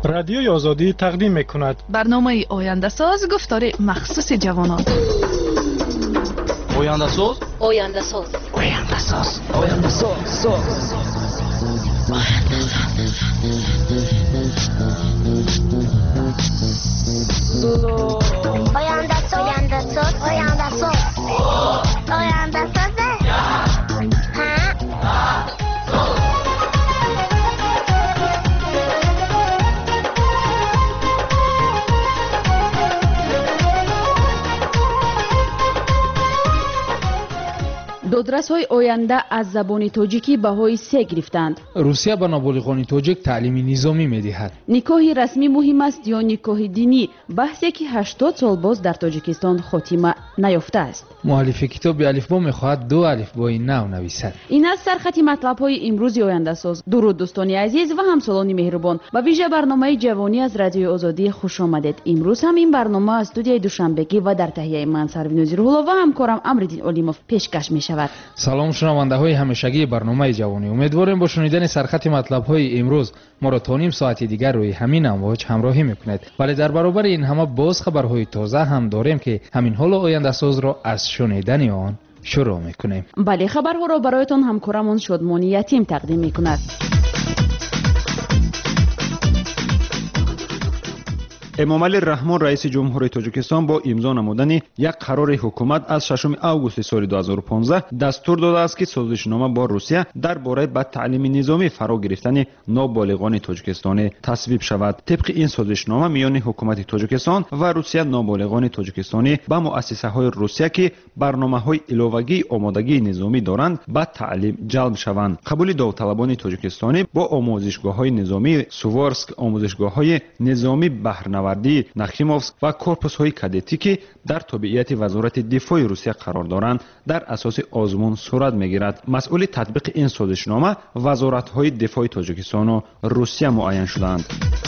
رادیوی آزادی تقدیم می‌کند برنامه آینده ساز گفتار مخصوص جوانان. آینده ساز آینده ساز آینده ساز آینده ساز آینده ساز آینده ساز آینده ساز آینده ساز دادرس‌های آینده از زبان تاجیکی بهای 3 گرفتند. روسیه به نابالغان تاجیک تعلیم نظامی می‌دهد. نکاح رسمی مهم است یا نکاح دینی؟ بحثی که 80 سال باز در تاجیکستان خاتمه نیافته است. مؤلف کتاب الفبا می‌خواهد 2 الفبای نو نویسد. این است سرخط مطلب‌های امروز آینده ساز. درود دوستان عزیز و همسالان مهربان. به ویژه برنامه جوانی از رادیو آزادی خوش آمدید. امروز هم این برنامه از استودیوی دوشنبگی و در تهیه من سروین زیرالله و همکارم امردین علیموف پیشکش می‌شود. سلام شنونده‌های همیشگی برنامه جوانی، امیدواریم با شنیدن سرخط مطلب‌های امروز ما را تا نیم ساعت دیگر روی همین امواج همراهی می‌کنید. ولی در برابر این همه باز خبرهای تازه هم داریم که همین حال آینده ساز را از شنیدن آن شروع می‌کنیم. بله، خبرها را برایتان همکارمون شادمانی یتیم تقدیم می‌کند. امامعلی رحمان رئیس جمهوری تاجیکستان با امضا نمودن یک قرار حکومت از 6 آگوست سال 2015 دستور داده است که سازشنامه با روسیه درباره به تعلیم نظامی فرا گرفتن نابالغان تاجیکستانی تصویب شود. طبق این سازشنامه میان حکومت تاجیکستان و روسیه نابالغان تاجیکستانی به مؤسسه‌های روسیه که برنامه‌های علاوگی آمادگی نظامی دارند به تعلیم جلب شوند. قبول داوطلبان تاجیکستانی با آموزشگاه‌های نظامی سووارسک، آموزشگاه‌های نظامی بهرنوردی نخیموفسک و کورپوس‌های کادتی که در تابعیت وزارت دفاع روسیه قرار دارند در اساس آزمون صورت می‌گیرد. مسئول تطبیق این سازشنامه وزارت‌های دفاع تاجیکستان و روسیه معین شدند.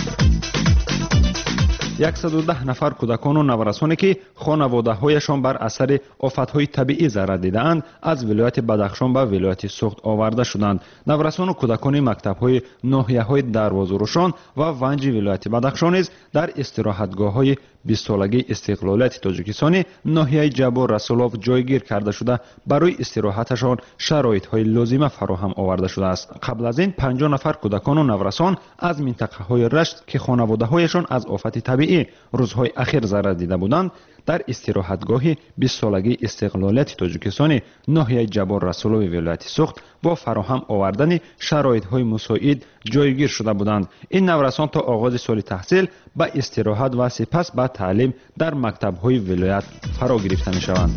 110 نفر کودکان و نورسانی که خانواده‌هایشان بر اثر آفت‌های طبیعی ضرر دیده‌اند از ولایت بدخشان به ولایت سوخت آورده شدند. نورسان و کودکان مکتب‌های ناحیه‌های دروازه روشن و ونج ولایت بدخشان نیز در استراحتگاه‌های 20 سالگی استقلالیت تاجیکستان ناحیه جبار رسولوف جایگیر کرده شده برای استراحتشان شرایط‌های لازمه فراهم آورده شده است. قبل از این 50 نفر کودکان و نورسان از منطقه‌های رشت که خانواده‌هایشان از آفت طبیعی روزهای اخیر ضرر دیده بودند در استراحتگاه 20 سالگی استقلالیت تاجیکستان ناحیه جبار رسولوف ولایت سوخت با فراهم آوردن شرایط‌های مساعد جایگیر شده بودند. این نورسان تا آغاز سال تحصیل به استراحت و سپس به تعلیم در مکتب‌های ولایت فرا گرفته می‌شوند.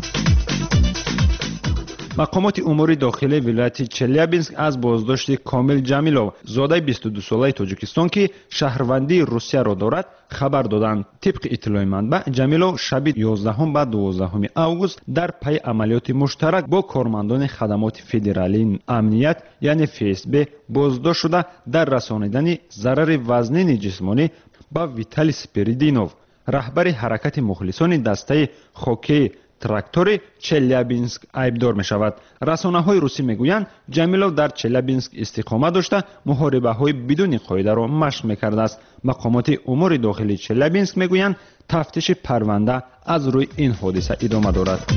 مقامات امور داخلی ولایت چلیابینسک از بازداشت کامل جمیلوف زاده 22 ساله تاجیکستان که شهروندی روسیه را دارد خبر دادند. طبق اطلاع منبع جمیلوف شب 11 و 12 آگوست در پی عملیات مشترک با کارمندان خدمات فدرالی امنیت یعنی FSB بازداشت شده در رسانیدن ضرر وزنی جسمانی به ویتالی سپریدینوف رهبر حرکت مخلصان دسته خاکی تراکتور چلیابینسک ایبدار می شود. رسانه های روسی می گویند جمیلوف در چلیابینسک استقامت داشته محاربه های بدون قاعده را مشق می کرده است. مقامات امور داخلی چلیابینسک می گویند تفتیش پرونده از روی این حادثه ادامه دارد.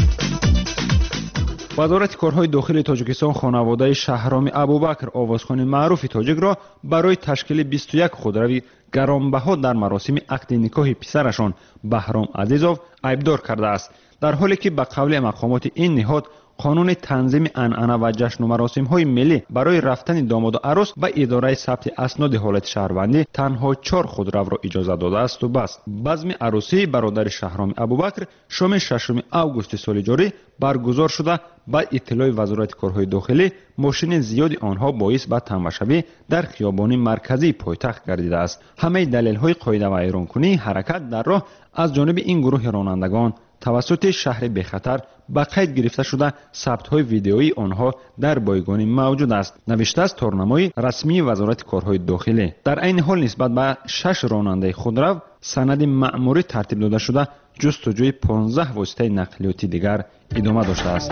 وزارت کارهای داخلی تاجیکستان خانواده شهرام ابوبکر آوازخوان معروف تاجیک را برای تشکیل 21 خودروی گرانبها در مراسم عقد نکاح پسرشان بهرام عزیزوف ایبدار کرده است. در حالی که به قول مقامات این نهاد قانون تنظیم عنعنه و جشن و مراسم های ملی برای رفتن داماد و عروس و اداره ثبت اسناد حالت شهروندی تنها 4 خودرو را اجازه داده است و بس. بزم عروسی برادر شهرام ابوبکر شام 6 آگوست سال جاری برگزار شده. با اطلاع وزارت کارهای داخلی ماشین زیادی آنها باعث به تماشاوی در خیابان مرکزی پایتخت گردیده است. همه دلیل های قاعده و ایرانکنی حرکت در راه از جانب این گروه رانندگان توسط شهر بخطر به قید گرفته شده ثبت های ویدئویی آنها در بایگانی موجود است، نوشته است تارنمای رسمی وزارت کارهای داخلی. در این حال نسبت به 6 راننده خودرو سند مأموری ترتیب داده شده جستجوی 15 واسطه نقلیاتی دیگر ادامه داشته است.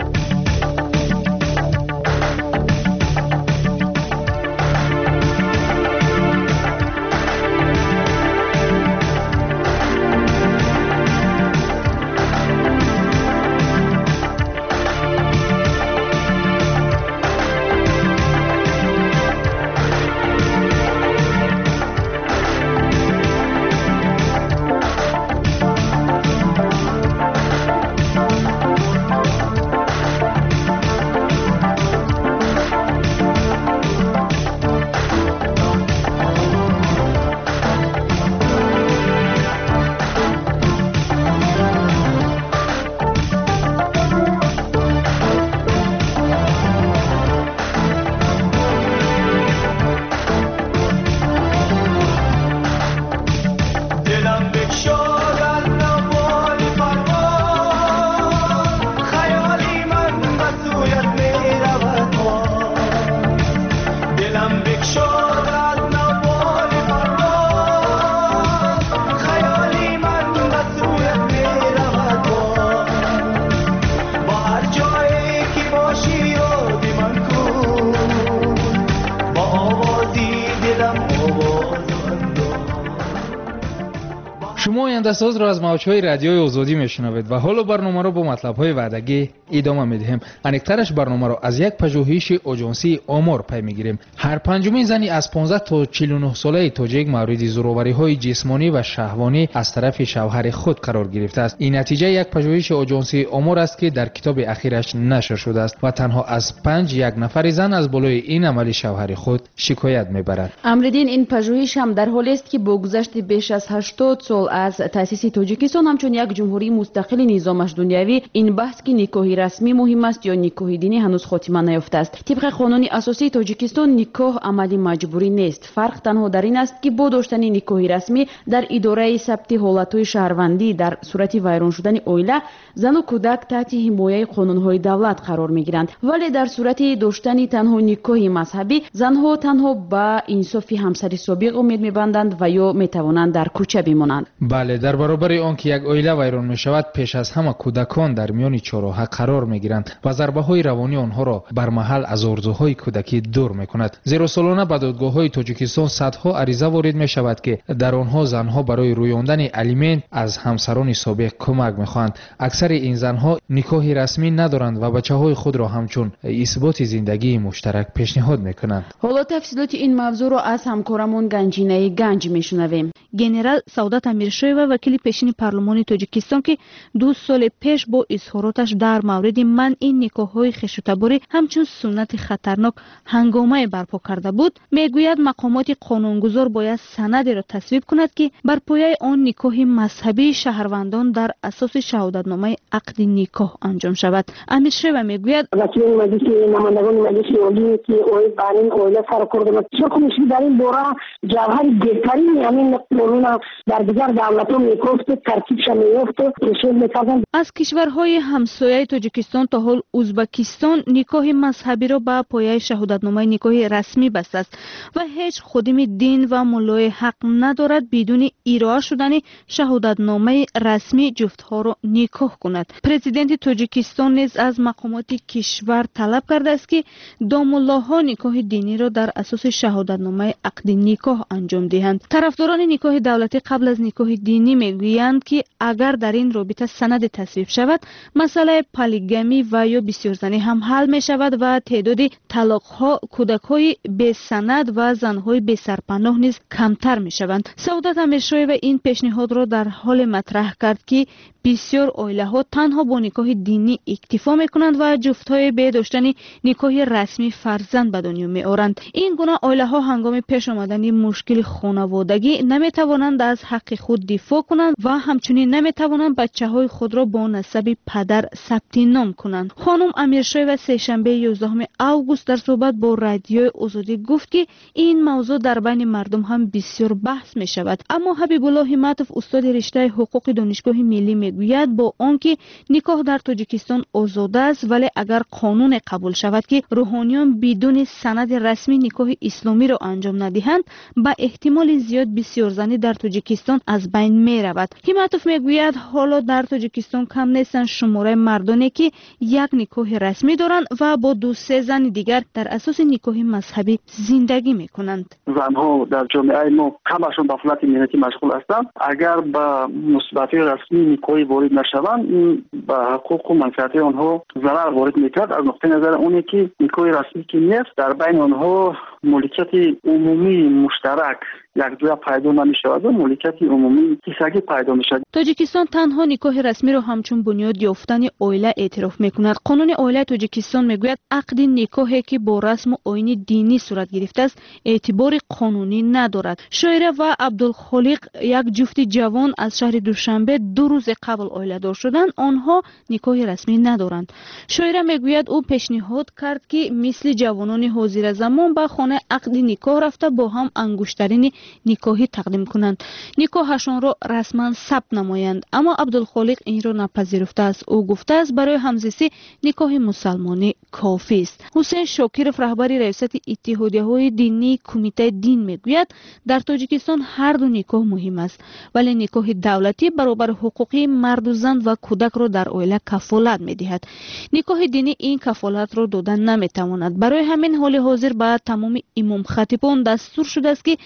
شما آینده‌ساز را از موج‌های رادیوی آزادی میشنوید و حالا برنامه را با مطلب‌های وعدگی ادامه می‌دهیم. انیکترش برنامه را از یک پژوهش اژانسی آمار پی می‌گیریم. هر پنجمین زنی از 15 تا 49 ساله تاجیک مورد زوروری‌های جسمانی و شهوانی از طرف شوهر خود قرار گرفته است. این نتیجه یک پژوهش اژانسی آمار است که در کتاب اخیرش نشر شده است و تنها از 5 یک نفر زن از بالای این عمل شوهر خود شکایت می‌برد. امردین این پژوهش هم در حالی است که با گذشت بیش از 80 سال از تأسیس تاجیکستان همچون یک جمهوری مستقل نظامش دنیوی این بحث که نکاح رسمی مهم است یا نکاح دینی هنوز خاتمه نیافته است. طبق قانون اساسی تاجیکستان نکاح عملی مجبوری نیست. فرق تنها در این است که با داشتن نکاح رسمی در اداره ثبت حالت‌های شهروندی در صورت ویران شدن عائله زن و کودک تحت حمایت قانون‌های دولت قرار می‌گیرند، ولی در صورت داشتن تنها نکاح مذهبی زنها تنها به انصاف همسر سابق امید می‌بندند و یا می‌توانند در کوچه بمانند. بله، در برابر آنکه یک عائله ویران می شود پیش از همه کودکان در میان چهارراه قرار می گیرند و ضربه های روانی آنها را بر محل از آرزوهای کودکی دور می کند. زیرا سالانه به دادگاه های تاجیکستان صدها عریضه وارد می شود که در آنها زنها برای رویاندن الیمنت از همسران سابق کمک می خواهند. اکثر این زنها نکاح رسمی ندارند و بچه های خود را همچون اثبات زندگی مشترک پیشنهاد می کنند. حالا تفصیلات این موضوع را از همکارمون گنجینه گنج می شنویم. گنرال سعادت امیرشویeva وکیل پیشین پارلمانی تاجیکستان که 2 سال پیش با اظهاراتش در مورد منع این نکاح‌های خشونت‌باری همچون سنت خطرناک هنگامه برپا کرده بود، میگوید مقامات قانونگذار باید سندی را تصویب کند که بر پایه آن نکاح مذهبی شهروندان در اساس شهادتنامه عقد نکاح انجام شود. امیرشویeva میگوید وکیل مجلس نمایندگان مجلس عالی که بین اویله سرکرد چون در این دوره جوهر بهترین همین قانون در دیگر دولت‌ها میگفت ترتیبش میفته رسول می‌کردن. از کشورهای همسایه تاجیکستان تا حال ازبکستان نکاح مذهبی را با پایه شهادتنامه نکاح رسمی بسته است و هیچ خادم دین و مولای حق ندارد بدون ارائه شدن شهادتنامه رسمی جفتها را نکاح کند. پرزیدنت تاجیکستان نیز از مقامات کشور طلب کرده است که دامالله‌ها نکاح دینی را در اساس شهادتنامه عقد نکاح انجام دهند. طرفداران نکاح دولتی قبل از نکاح دینی میگویند که اگر در این رابطه سند تصویب شود مسئله پالیگامی و یا بسیارزنی هم حل می شود و تعداد طلاق ها کودک‌های بی سند و زن‌های بی سرپناه نیز کمتر می شوند. سعادت امیرشویeva این پیشنهاد را در حال مطرح کرد که بسیار عائله ها تنها با نکاح دینی اکتفا می کنند و جفت‌های به داشتن نکاح رسمی فرزند به دنیا می آورند. این گونه عائله ها هنگام پیش آمدن مشکل خانوادگی نمی توانند از حق خود دفاع کنند و همچنین نمی توانند بچه‌های خود را با نسب پدر ثبت نام کنند. خانم امیرشویeva سه‌شنبه 11 اوگوست در صحبت با رادیو آزادی گفت که این موضوع در بین مردم هم بسیار بحث می شود. اما حبیب الله همتوف استاد رشته حقوق دانشگاه ملی میگوید با آنکه نکاح در تاجیکستان آزاده است ولی اگر قانون قبول شود که روحانیان بدون سند رسمی نکاح اسلامی را انجام ندهند با احتمال زیاد بسیارزنی در تاجیکستان از بین می رود. همتوف میگوید حالا در تاجیکستان کم نیستند شماره مردانی که یک نکاح رسمی دارند و با 2-3 زن دیگر در اساس نکاح مذهبی زندگی می کنند. زنها در جامعه ما کمشون به فلات مهنتی مشغول هستند. اگر به مثبت رسمی نکاح وارد نشوند به حقوق و منفعت آنها ضرر وارد میکرد. از نقطه نظر اونه که نکاح رسمی که نیست در بین آنها ملکیت عمومی مشترک یک جا پیدا نمی‌شود و ملکیت عمومی کیسگی پیدا می‌شود. تاجیکستان تنها نکاح رسمی را همچون بنیاد یافتن عائله اعتراف می‌کند. قانون عائله تاجیکستان میگوید عقد نکاحی که با رسم و آیین دینی صورت گرفته است اعتبار قانونی ندارد. شاعره و عبدالخالق یک جفت جوان از شهر دوشنبه 2 روز قبل عائله دار شدند. آنها نکاح رسمی ندارند. شاعره میگوید او پیشنهاد کرد که مثل جوانان حاضر زمان به خانه عقد نکاح رفته با هم انگشترین نکاحی تقدیم کنند، نکاحشان را رسما ثبت نمایند. اما عبدالخالق این را نپذیرفته است. او گفته است برای همزیستی نکاح مسلمانی کافی است. حسین شاکرف رهبر ریاست اتحادیه‌های دینی کمیته دین میگوید در تاجیکستان هر دو نکاح مهم است ولی نکاح دولتی برابر حقوقی مرد و زن و کودک را در عائله کفالت میدهد. نکاح دینی این کفالت را دادن نمیتواند. برای همین حال حاضر به تمام امام خطیبان دستور شده است که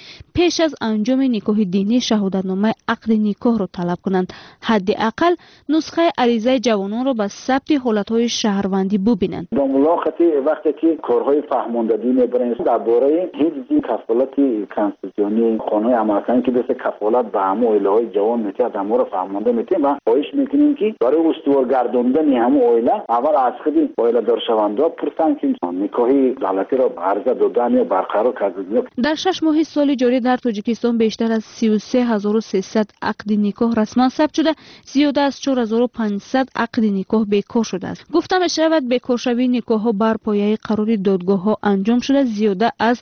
پیش از انجام نکاح دینی شهادتنامه عقد نکاح را طلب کنند. حداقل نسخه عریضه جوانان را به ثبت حالتهای شهروندی ببینند. با ملاقاتی وقتی که کارهای فهماندهی میبرند درباره حفظ کفالت کنستیتوسیونی قانون عملکردی که مثل کفالت به همه عائله‌های جوان میتونه همه را فهمانده میتونه و خواهش میکنیم که برای استوارگرداندن همه عائله اول از خود عائله دار شونده پرسن که نکاحی دولتی را عرضه دادن یا برقرار کردن. در 6 ماه سال جاری در تاجیکستان بیشتر از 33300 عقد نکاح رسما ثبت شده، زیاده از 4500 عقد نکاح بیکار شده است. گفته می‌شود بیکارشوی نکاح‌ها بر پایه قرار دادگاه‌ها انجام شده، زیاده از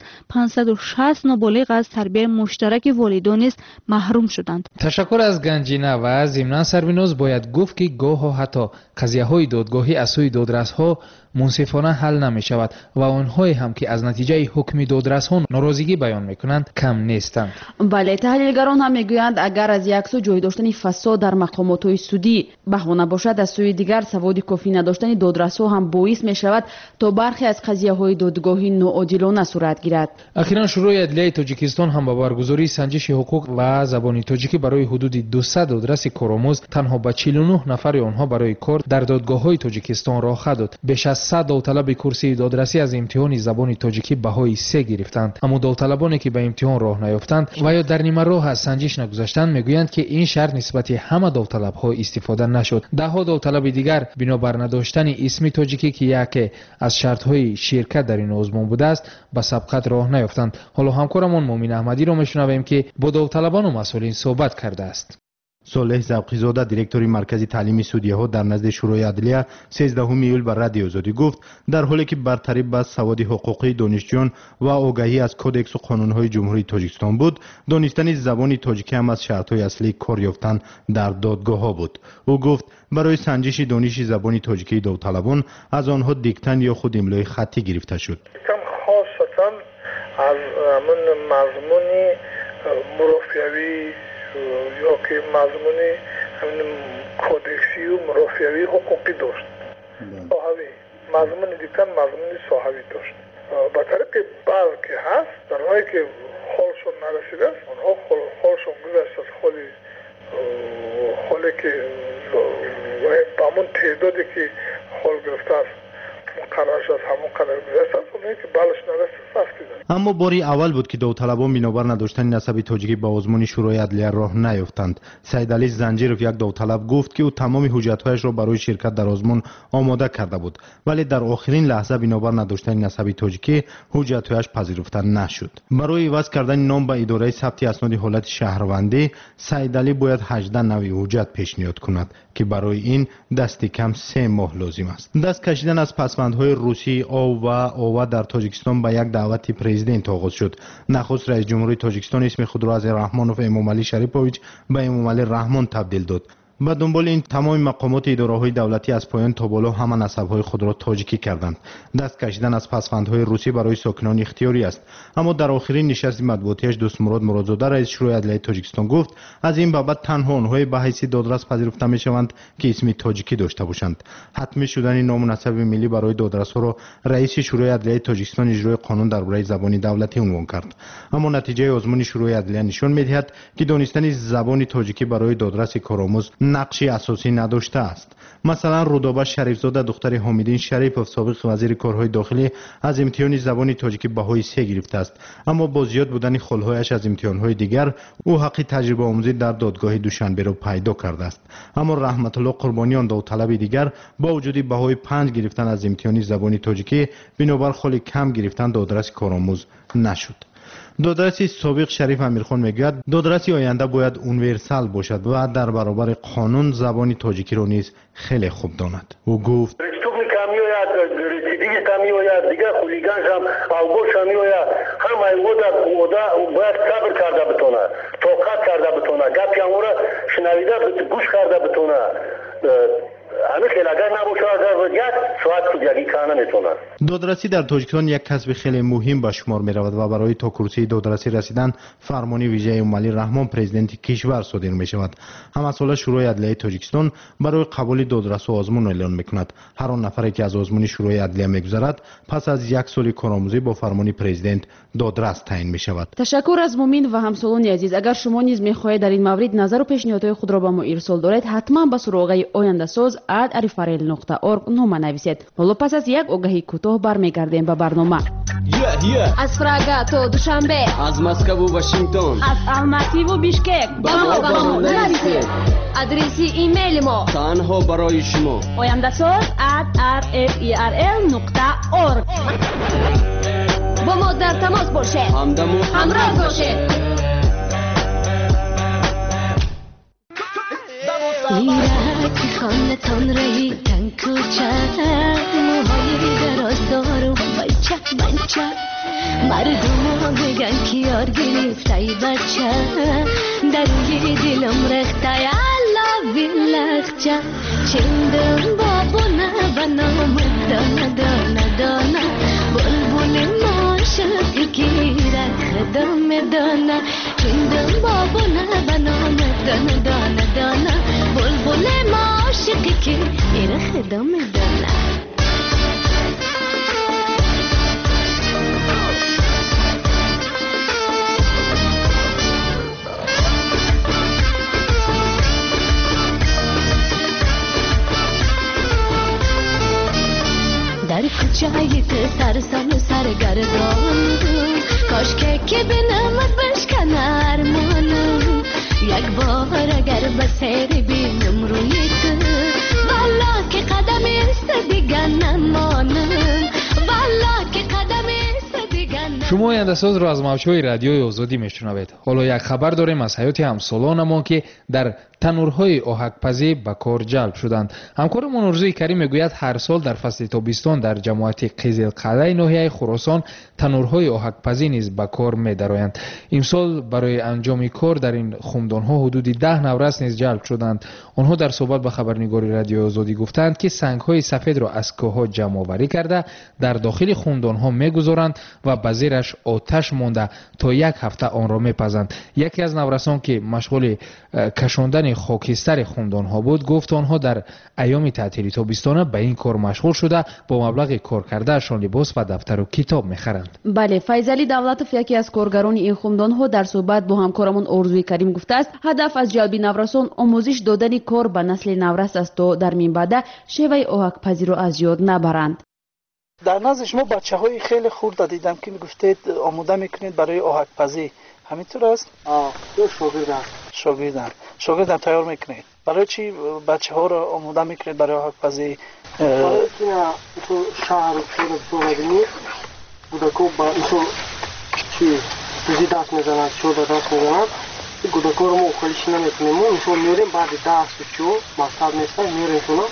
560 نابالغ از تربیت مشترک والدان است محروم شدند. تشکر از گنجینه و ضمن سربیناز باید گفت که گاه حتی قضیه‌های دادگاهی از سوی دادرس‌ها منصفانه حل نمی شود و آنهایی هم که از نتیجه حکم دادرس‌ها ناراضگی بیان می‌کنند کم نیستند. بله، تحلیلگران هم میگویند اگر از یک سو جای داشتن فساد در مقامات سودی بهانه باشد، از سوی دیگر سواد کافی نداشتن دادرس‌ها هم باعث می‌شود تا برخی از قضیه‌های دادگاهی ناعادلانه صورت گیرد. اخیراً شورای عدلیه تاجیکستان هم با برگزاری سنجش حقوق و زبان تاجیکی برای حدود 200 دادرس کارآموز تنها به 49 نفر آنها برای کار در دادگاه‌های تاجیکستان راه داد. بیش از 100 داوطلب کرسی دادرسی از امتحان زبان تاجیکی بهای 3 گرفتند، اما داوطلبانی که به امتحان راه نیافتند و یا در نیمه راه از سنجش نگذشتند میگویند که این شرط نسبت همه داوطلب‌ها استفاده نشد. ده‌ها داوطلب دیگر بنابر نداشتن اسم تاجیکی که یکی از شرط‌های شرکت در این آزمون بوده است به سبقت راه نیافتند. حالا همکارمون مومن احمدی را میشنویم که با داوطلبان و مسئولین صحبت کرده است. صالح زبقی‌زاده دیرکتوری مرکزی تعلیمی سودیه‌ها در نزد شورای عدلیه 13 ایول بر رادیو آزادی گفت در حالی که برتری به سواد حقوقی دانشجویان و آگاهی از کدکس و قانون‌های جمهوری تاجیکستان بود، دانستن زبان تاجیکی هم از شرط‌های اصلی کار یافتن در دادگاه‌ها بود. او گفت برای سنجش دانش زبان تاجیکی داوطلبان از آنها دیکتن یا خود املای خطی گرفته شد. خاصتاً از مضمون مرافعوی یا که مضمون کودکسی و مرافعوی حقوقی داشت. صاحبی مضمون دیگر مضمون صاحبی داشت. به طریق بعض که هست در حالی که حالشون نرسیده است، آنها حالشون گذشت از حالی که به همون تعدادی که حال گرفته است مقررش از همون قدر گذشته است، اونایی که بالش نرسیده رفتیدن. اما باری اول بود که داوطلبان بنابر نداشتن نسب تاجیکی به آزمون شورای عدلیه راه نیافتند. سیدعلی زنجیروف یک داوطلب گفت که او تمام حجت‌هایش را برای شرکت در آزمون آماده کرده بود، ولی در آخرین لحظه بنابر نداشتن نسب تاجیکی حجت‌هایش پذیرفته نشد. برای عوض کردن نام به اداره ثبت اسناد حالت شهروندی، سیدعلی باید 18 نوع حجت پیشنهاد کند که برای این دست کم 3 ماه لازم است. دست کشیدن از پسوندهای روسی آوا در تاجیکستان به یک دعوت پرزیدنت آغاز شد. نخست رئیس جمهوری تاجیکستان اسم خود را از رحمانوف امامعلی شریپوویچ به امامعلی رحمان تبدیل داد. به دنبال این تمام مقامات اداره‌های دولتی از پایان تا بالا همه نسب‌های خود را تاجیکی کردند. دست کشیدن از پسوندهای روسی برای ساکنان اختیاری است، اما در آخرین نشست مطبوعاتیش دوست مراد مرادزاده رئیس شورای عدلیه تاجیکستان گفت از این بابت تنها آنهای به حیث دادرس پذیرفته می‌شوند که اسم تاجیکی داشته باشند. حتمی شدن نام و نسب ملی برای دادرس‌ها را رئیس شورای عدلیه تاجیکستان اجرای قانون درباره زبان دولتی عنوان کرد، اما نتیجه آزمون شورای عدلیه نشان می‌دهد که دانستن زبان تاجیکی برای دادرس کارآموز نقشی اساسی نداشته است. مثلا رودابه شریفزاده دختر حامدین شریفوف سابق وزیر کارهای داخلی از امتحان زبان تاجیکی بهای 3 گرفته است، اما با زیاد بودن خلهایش از امتحانهای دیگر او حق تجربه آموزی در دادگاه دوشنبه را پیدا کرده است. اما رحمت الله قربانیان داوطلب دیگر با وجود بهای 5 گرفتن از امتحان زبان تاجیکی بنابر خیلی کم گرفتن دادرس کارآموز نشد. دادرسی سابق شریف امیرخان میگوید دادرسی آینده باید اونیورسال باشد و در برابر قانون زبان تاجیکی را نیز خیلی خوب داند. او گفت دیگه خولیگانش هم اوگوش هم میوید همه اوده باید صبر کرده بتونه، توقت کرده بتونه، گپی هم را شنویده گوش کرده بتونه. همه خیلی اگر نباشه از یک ساعت کجگی کنه میتونه. دادرسی در تاجیکستان یک کسب خیلی مهم به شمار می رود و برای تا کرسی دادرسی رسیدن فرمانی ویژه امالی رحمان پرزیدنت کشور صادر می شود. همساله شورای عدلیه تاجیکستان برای قبول دادرس و آزمون اعلان می کند. هر آن نفری که از آزمون شورای عدلیه می گذرد پس از یک سال کارآموزی با فرمانی پرزیدنت دادرس تعیین می شود. تشکر از مومین و همسالان عزیز. اگر شما نیز می خواهید در این مورد نظر و پیشنهادهای خود را به ما ارسال دارید حتما به سراغ oyandasaz@arifarel.org نامه نویسید. حالا پس از یک آگهی کوتاه برمیگردیم به برنامه. از پراگا تا دوشنبه، از مسکو و واشنگتن، از الماتی و بیشکک با ما نویسید. ادرسی ایمیل ما تنها برای شما oyandasaz@rferel.org. با ما در تماس باشید، همراه باشید. ایرک خانتان رهی تن کوچه موهای درازدار و بچه مردم ها بگن که یار گرفته ای بچه در روی دلم رخته یالا بیلخچه چندم بابونه بنام دانه دانه دانه بلبل ماشق گیره خدام دانه چندم بابونه بنام دانه دانه دانه بلبل ماشق گیره خدام دانه. در کوچه‌ای که سرسان و سرگردان کاش که بنامت بشکنه ارمانم یک بار اگر به سیر بینم روی تو والا که قدم است دیگر نمانم والا که قدم است دیگر نمانم. شما آینده‌ساز را از موج‌های رادیوی آزادی میشنوید. حالا یک خبر داریم از حیات همسالانمان که در تنورهای آهک‌پزی به کار جلب شدند. همکارمان ارزوی کریم میگوید هر سال در فصل تابستان در جماعت قزلقلعه ناحیه خراسان تنورهای آهک‌پزی نیز به کار می‌درآیند. امسال برای انجام کار در این خمدان‌ها حدود 10 نورس نیز جلب شدند. آنها در صحبت با خبرنگاری رادیو آزادی گفتند که سنگ‌های سفید را از کوه‌ها جمع‌آوری کرده در داخل خمدان‌ها می‌گذارند و به زیرش آتش مانده تا یک هفته آن را می‌پزند. یکی از نورسان که مشغول کشاندن خاکستر خمدان‌ها بود گفت آنها در ایام تعطیلی تابستانه به این کار مشغول شده با مبلغ کار کردهشان لباس و دفتر و کتاب می‌خرند. بله، فیضعلی دولتوف یکی از کارگران این خمدان‌ها در صحبت با همکارمان ارزوی کریم گفته است هدف از جلب نورسان آموزش دادن کار به نسل نورس است تا در این بعد شیوه آهک‌پزی را از یاد نبرند. در نزد شما بچه‌های خیلی خرد دیدم که میگفتید آماده میکنید برای آهک‌پزی، همینطور است؟ شاگردان تیار میکنید. برای چی بچه‌ها را آماده میکنید برای آهک‌پزی؟ برای که تو شهر و بودنی کودک‌ها با اینو چی چیزی دست میزنند، شو دست میزنند، کودک‌ها رو ما خالیش نمیکنیم. ما اینو میریم بعد درس چو مکتب نیستن میریم تو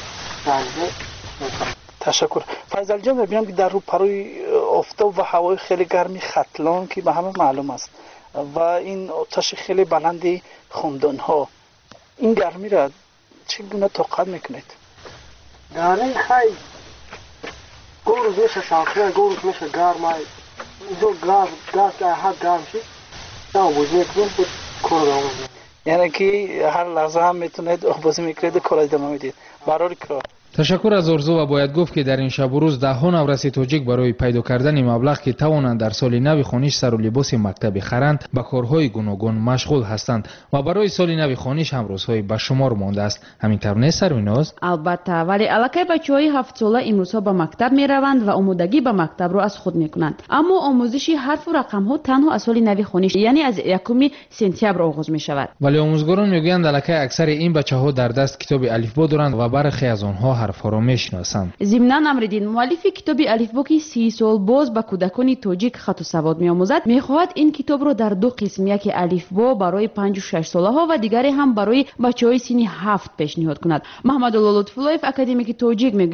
تشکر. فیضل جان می‌بینم که در رو پروی آفتاب و هوای خیلی گرمی ختلان که به همه معلوم است و این آتش خیلی بلندی خمدان‌ها، این گرمی را چگونه طاقت میکنید؟ گرمی خیلی گروز میشه شاخه، گروز میشه گرمه، اینجا گاز که هر گرم شد آبوزی میکنید بود کار دارم. یعنی که هر لحظه هم میتونید آبوزی میکنید و کار ادامه میدید برای کار. تشکر از آرزو و باید گفت که در این شب و روز ده‌ها نورس تاجیک برای پیدا کردن مبلغ که توانند در سال نو خوانیش سر و لباس مکتب خرند به کارهای گوناگون مشغول هستند و برای سال نو خوانیش هم روزهای به شمار مانده است. همینطور نیست سرویناز؟ البته، ولی الکی بچه‌های 7 ساله امروزها به مکتب میروند و آمادگی به مکتب را از خود میکنند. اما آموزش حرف و رقم‌ها تنها از سال نو خوانیش یعنی از 1 سپتامبر آغاز می‌شود. ولی آموزگاران میگویند الکی اکثر این بچه‌ها در دست کتاب الفبا دارند و برخی از آنها حرف‌ها را میشناسند. ضمناً امرالدین مؤلف کتاب الفبا که 30 سال باز به کودکان تاجیک خط و سواد می‌آموزد می‌خواهد این کتاب را در 2 قسم، یک الفبا برای 5 و 6 ساله‌ها و دیگری هم برای بچه‌های سن 7 پیشنهاد کند. محمد الله لطف‌الله اکادمیک تاجیک میگوید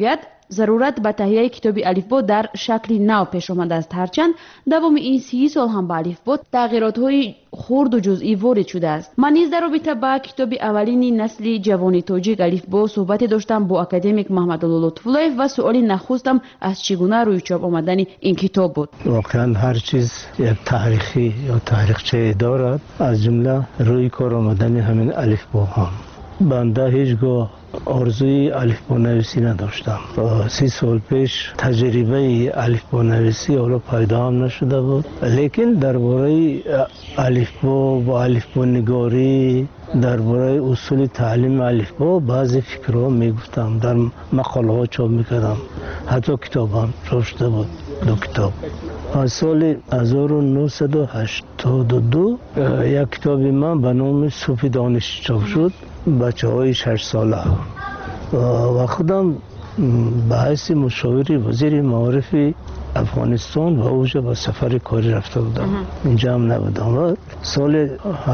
ضرورت به تهیه کتاب الفبا در شکل نو پیش آمده است، هرچند دوام این 30 سال هم به الفبا تغییرات‌های خرد و جزئی وارد شده است. من نیز در رابطه با کتاب اولین نسل جوانی تاجیک الفبا صحبت داشتم با اکادمیک محمد لطف‌الله و سوال نخستم از چگونه روی چاپ آمدن این کتاب بود. واقعا هر چیز یک تاریخی یا تاریخچه دارد، از جمله روی کار آمدن همین الفبا هم. بنده هیچگاه آرزوی الفبا نویسی نداشتم. 30 سال پیش تجربه الفبا نویسی حالا پیدا هم نشده بود، لیکن درباره الفبا و الفبا نگاری، درباره اصول تعلیم الفبا بعضی فکرها میگفتم، در مقاله ها چاپ میکردم، حتی کتاب هم چاپ شده بود، 2 کتاب. از سال 1982 یک کتاب من به نام صوفی دانش چاپ شد، بچه های 6 ساله و خودم به حیث مشاور وزیر معارف افغانستان و اوجا به سفر کاری رفته بودم، اینجا هم نبودم. و سال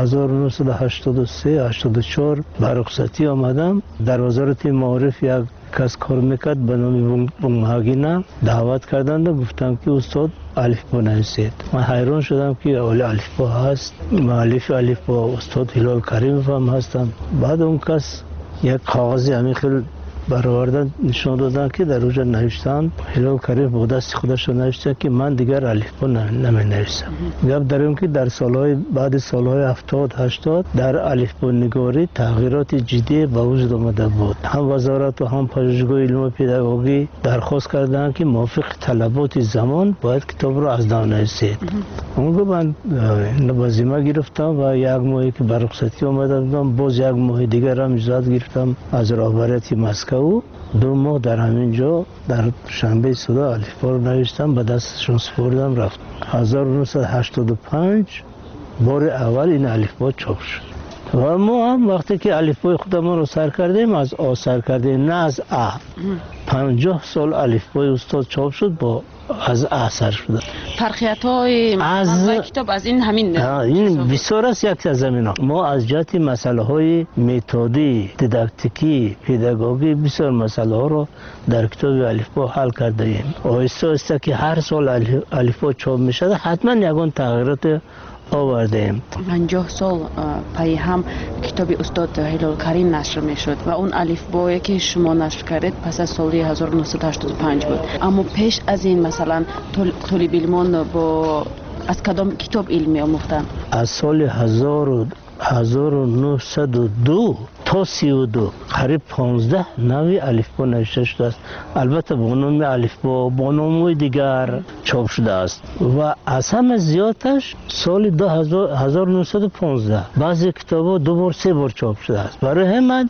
1983-84 به رخصتی آمدم، در وزارت معارف یک کس کار میکرد به نام بونگهاگینا دعوت کردند و گفتم که استاد الفبا نویسید. من حیران شدم که اول الفبا هست، مؤلف الفبا استاد هلال کریموف هم هستم. بعد اون کس یک کاغذی همین خیلی برآوردن نشان دادن که در اونجا نوشتن، هلال کریموف با دست خودش نوشته که من دیگر الفبا نمی نویسم. گپ در این که در سالهای بعد سالهای 70-80 در الفبا نگاری تغییرات جدی به وجود آمده بود. هم وزارت و هم پژوهشگاه علم و پداگوژی درخواست کردند که موافق طلبات زمان باید کتاب را از نو نویسید. اون من لازمه گرفتم و یک ماهی که به رخصتی آمده بودم، باز یک ماه دیگر هم اجازه گرفتم از رهبری مسکو. 2 ماه در همینجا در شنبه صدا الفبا رو نوشتم، به دستشون سپردم رفت. 1985 بار اول این الفبا چاپ شد و ما هم وقتی که الفبای خودمان رو سر کردیم، از آ سر کردیم، نه از ا. 50 سال الفبای استاد چاپ شد، با از ا سر شده. فرقیت‌های کتاب از این همین این بسیار است. یک از زمینا ما از جهت مسئله های متدی، دیداکتیکی، پداگوژی بسیار مسئله ها رو در کتاب الفبا حل کرده ایم. آهسته آهسته که هر سال الفبا چاپ میشد حتما یگان تغییرات آوردیم. 50 سال پای هم کتاب استاد هلال کریم نشر میشد و اون الفبایی که شما نشر کردید پس از سال 1985 بود. اما پیش از این مثلا طالب علمان با از کدام کتاب علمی آموختن؟ از سال 1902 تا 32 قریب 15 نوع الفبا نوشته شده است. البته با نام الفبا با نام‌های دیگر چاپ شده است و از همه زیادش سال 1915 بعضی کتاب‌ها 2 بار 3 بار چاپ شده است. برای همین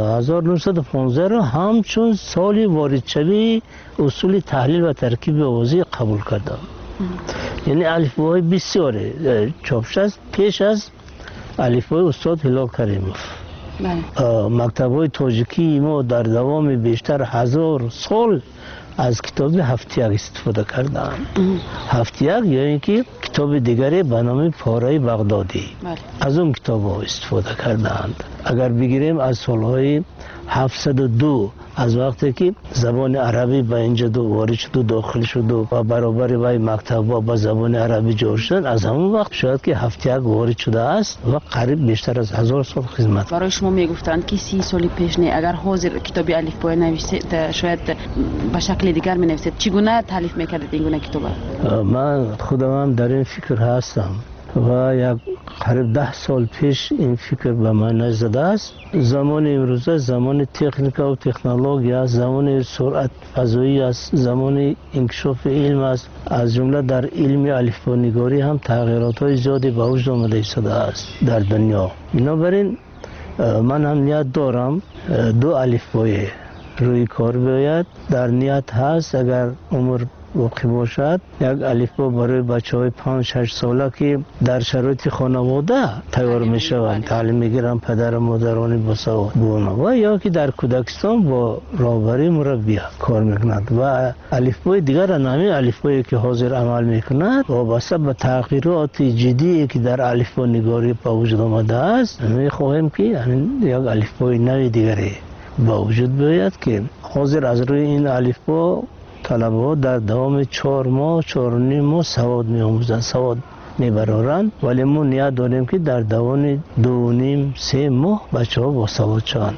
1915 را همچون سال وارد شوی اصول تحلیل و ترکیب آوازی قبول کردم. یعنی الفباهای بسیاری چاپ شده است پیش از الفبای استاد هلال کریموف. مکتب‌های تاجیکی ما در دوام بیشتر 1000 سال از کتاب هفتیک استفاده کردند. هفتیک یعنی که کتاب دیگری به نام پاره بغدادی، از اون کتاب استفاده کردند. اگر بگیریم از سالهای 702 از وقتی که زبان عربی به اینجا وارد شد و داخل شد و برابر با مکتب‌ها با زبان عربی جور شد، از همون وقت شاید که هفتیک وارد شده است و قریب بیشتر از 1000 سال خدمت. برای شما میگفتند که 30 سال پیش نه اگر حاضر کتاب الفبا نوشته شاید به شکل دیگر می نویسید. چگونه تالیف میکردید این گونه کتاب؟ من خودم هم در این فکر هستم و یک قریب 10 سال پیش این فکر به من نزده است. زمان امروزه زمان تکنیک و تکنولوژی است، زمان سرعت فضایی است، زمان انکشاف علم است. از جمله در علم الفبا نگاری هم تغییرات زیادی به وجود آمده ایستاده است در دنیا. بنابراین من هم نیت دارم 2 الفبای روی کار بیاید. در نیت هست اگر عمر باقی باشد یک الفبا برای بچه‌های 5-6 ساله که در شرایط خانواده تیار میشوند، تعلیم میگیرن، پدر و مادران باسواد و یا که در کودکستان با راهبری مربی کار میکنند و الفبای دیگر نامی الفبایی که حاضر عمل میکند وابسته به تغییرات جدی که در الفبا نگاری به وجود آمده است، میخواهیم که یک الفبای نوی دیگری با وجود بیاید که حاضر از روی این الفبا طلبه در دوام 4 ماه 4 نیم ماه سواد می‌آموزند، سواد میبرارند، ولی ما نیت داریم که در دوام 2.5-3 ماه بچه‌ها با سواد شوند.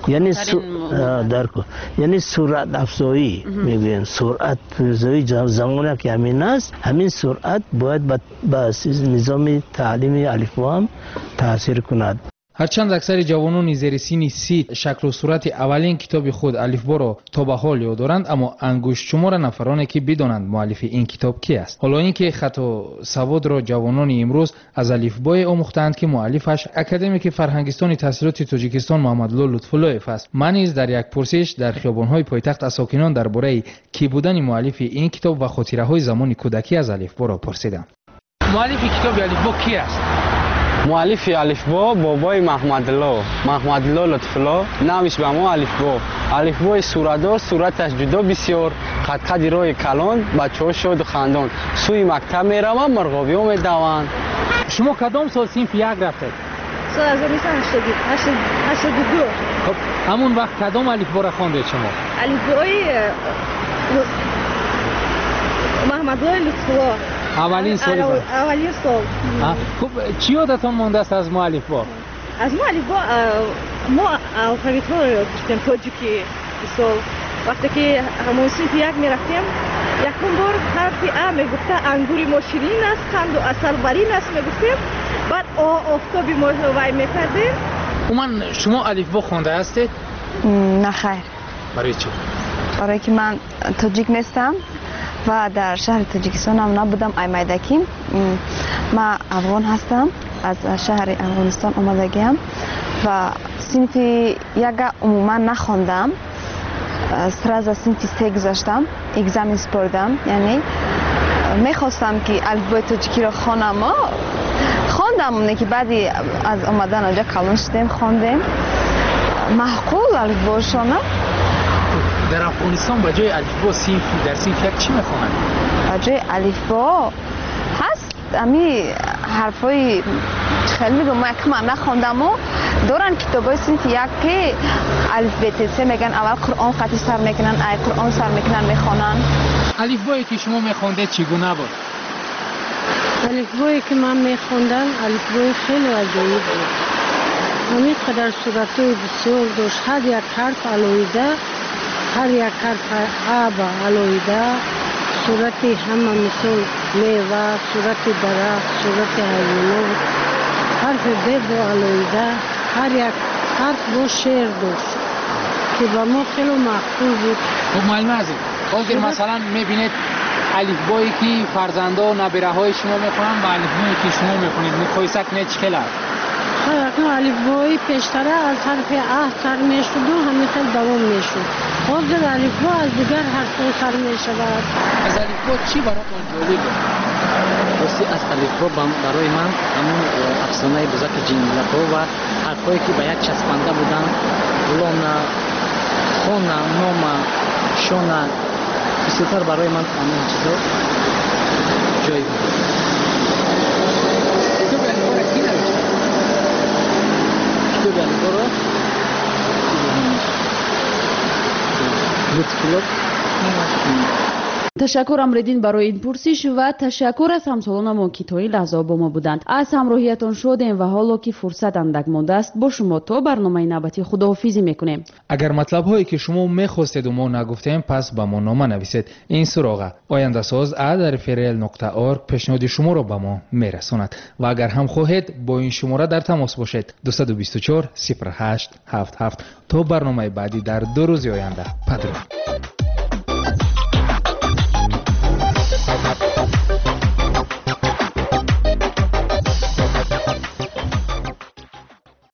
یعنی سرعت افزایی میگن، سرعت افزایی زمانی که همین است، همین سرعت باید به نظام تعلیم الفبا هم تاثیر کند. هرچند اکثر جوانان زیر سن 30 شکل و صورت اولین کتاب خود الفبا را تا به حال یاد دارند، اما انگشت شمار نفرانی که بدانند مؤلف این کتاب کی است. حالا اینکه خط و سواد را جوانان امروز از الفبای آموختند که مؤلفش اکادمیک فرهنگستان تحصیلات تاجیکستان محمدالله لطف‌اللهیف است. من نیز در یک پرسش در خیابان‌های پایتخت از ساکنان درباره کی بودن مؤلف این کتاب و خاطره‌های زمان کودکی از الفبا را پرسیدم. مؤلف کتاب الفبا کی است؟ مؤلف الفبا بابای محمدالله لطف‌الله، نامش به ما الفبای صورتدار، صورتش جدا بسیار، خط روی کلان، بچه‌ها شاد و خندان، سوی مکتب میروند، مرغابی‌ها میدوند. شما کدام سال صنف 1 رفتید؟ سال 1982. خب همون وقت کدام الفبا را خواندید شما؟ الفبای محمدالله لطف‌الله. اولین سال خب چی یادتون مونده است از مؤلف با؟ از مؤلف با ما الفبet ها رو یاد داشتیم تاجیکی. سال وقتی که همون صنف 1 میرفتیم یکم بار حرف ا میگفته انگوری ما شیرین است، قند و عسل برین است میگفتیم، بعد آفتابی ما وای میکردیم. من شما الفبا خوانده هستید؟ نه خیر. برای چی؟ برای که من تاجیک نیستم و در شهر تاجیکستان هم نبودم. ایمیدکی من افغان هستم، از شهر افغانستان آمدگیم و صنف 1 عموما نخواندم. سر از صنف 3 گذاشتم، اگزم سپردم، یعنی میخواستم که الفبای تاجیکی را خواندم. خواندم که بعدی از آمدن آنجا کلان شدیم خواندیم. معقول الفباشانه. در افغانستان با جای الفبا در صنف 1 چی میخوانند؟ با جای الفبا هست امی حرفای خیلی میگم ما یک من نخوندم و دارن کتابای صنف 1 که الفبت میگن اول قرآن خطی سر میکنن، ای قرآن سر میکنن میخوانن. الفبایی که شما میخوندید چگونه بود؟ الفبایی که من میخوندم الفبای خیلی عجیب بود. همین قدر صورتای بسیار داشت، هر یک حرف علایده، هر یک حرف آب علایده، صورتی همه مثل میوه، صورت درخت، صورت حیوانات، حرف بید و علایده، هر یک حرف با شعر داشت که با ما خیلی معقول بود. خب معلوم عزیز، حاضر مثلا میبینید الفبایی که فرزنده و نبیره های شما میخونن و الفبایی که شما میخونید مقایسه کنید چه خیلی است؟ خیلی الفبای پیشتره از حرف ا سر میشد و همیشه دوام میشد. حاضر الفبا از دیگر حرف‌ها سر میشود. از الفبا چی براتون جالبه؟ راستی از الفبا برای من همون افسانه بزرگ جنگل‌ها و حرفایی که به یک چسبانده بودن، لونا، خونا، نوما، شونا، بسیار برای من همین چیزا جای بود. تشکر امریدین برای این پرسش و تشکر از همسالانمون که تا این لحظه با ما بودند. از همراهیتان شدیم و حالا که فرصت اندک مانده است با شما تا برنامه نوبتی خداحافظی میکنیم. اگر مطلب هایی که شما میخواستید و ما نگفتیم پس به ما نامه نویسید. این سراغ آینده ساز @frl.org پیشنهاد شما را به ما میرساند و اگر هم خواهید با این شماره در تماس باشید 224 0877 تا برنامه بعدی در 2 روز آینده. بدرود.